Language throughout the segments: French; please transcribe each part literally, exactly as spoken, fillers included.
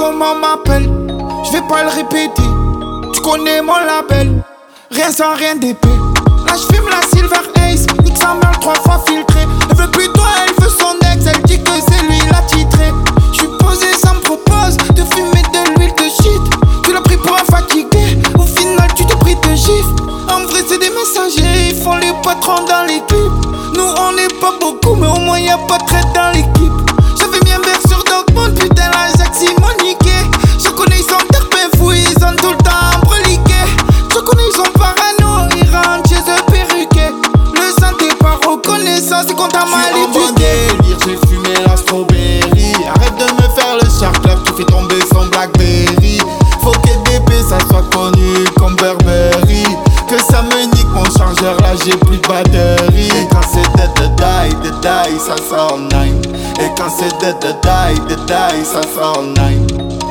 comment m'appelle. Je vais pas le répéter. Tu connais mon label. Rien sans rien d'épais. Là je fume la Silver Ace. Nique sa mère trois fois filtrée. Elle veut plus toi, elle veut son ex. Elle dit que c'est lui la titré. Je suis posé, ça me propose de fumer de l'huile de shit. Tu l'as pris pour un fatigué. Au final tu t'es pris de gifs. En vrai c'est des messagers. Ils font les patrons dans l'équipe. Nous on n'est pas beaucoup mais au moins y'a pas de traite dans l'équipe. J'avais mis un verre sur Dogman. Putain la Jax ils m'ont niqué. Je connais ils sont terpins fous. Ils ont tout le temps breliqué. Je connais ils sont parano. Ils rentrent chez eux perruqués. Le sang t'es pas reconnaissant. C'est qu'on t'a mal éduqué. J'ai fumé la strawberry. Arrête de me faire le shark love. Tu fais tomber son Blackberry. Faut que D P ça soit connu comme Burberry. Que ça me nique mon chargeur, là j'ai plus de batterie. Et quand c'est dead de die, de die, ça sort nine. Et quand c'est dead de die, de die, ça sort nine.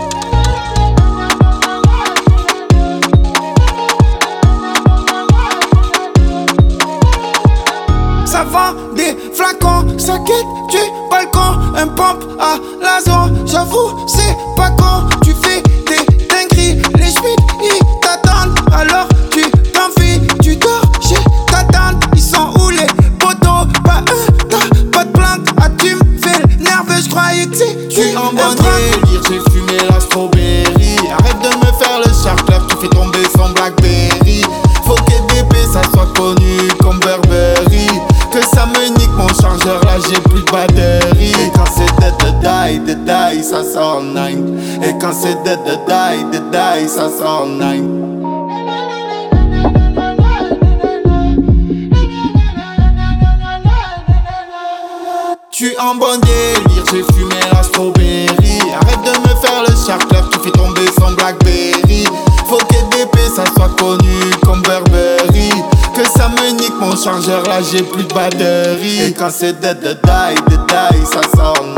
Ça vend des flacons, ça quitte du balcon. Un pompe à la zone, j'avoue c'est pas con. Tu fais des dingueries, les schmitts ils t'attendent. Alors tu t'enfuis, tu dors chez ta tante. Ils sont où les potos, pas eux, t'as pas de planque. Ah tu me fais le nerveux, j'croyais que c'est Tu en bon délire, j'ai fumé la strawberry. Arrête de me faire le shark love, tu fais tomber son Blackberry. Faut que D P ça soit connu comme Burberry. Que ça me nique mon chargeur, là j'ai plus de batterie. Et quand c'est dead de die, de die, ça sort nine. Et quand c'est dead de die, de die, ça sort nine. Tu en bon délire, j'ai fumé la strawberry. Arrête de me faire le shark love, tu fais tomber son Blackberry. Faut que D P ça soit connu comme Burberry. Que ça me nique mon chargeur, là j'ai plus de batterie. Et quand c'est dead de die, de die, ça sort